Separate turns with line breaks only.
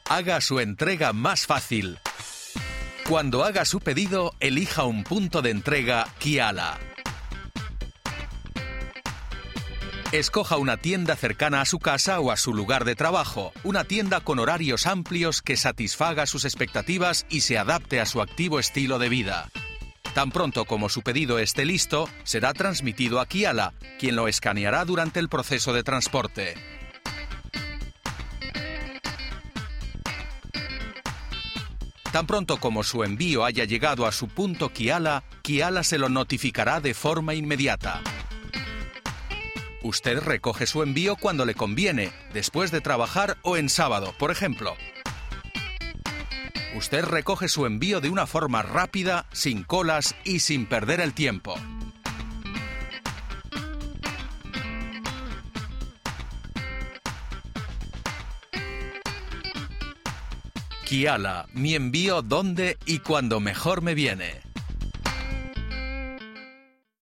Haga su entrega más fácil. Cuando haga su pedido, elija un punto de entrega Kiala. Escoja una tienda cercana a su casa o a su lugar de trabajo, una tienda con horarios amplios que satisfaga sus expectativas y se adapte a su activo estilo de vida. Tan pronto como su pedido esté listo, será transmitido a Kiala, quien lo escaneará durante el proceso de transporte. Tan pronto como su envío haya llegado a su punto Kiala, Kiala se lo notificará de forma inmediata. Usted recoge su envío cuando le conviene, después de trabajar o en sábado, por ejemplo. Usted recoge su envío de una forma rápida, sin colas y sin perder el tiempo. Kiala, mi envío donde y cuando mejor me viene.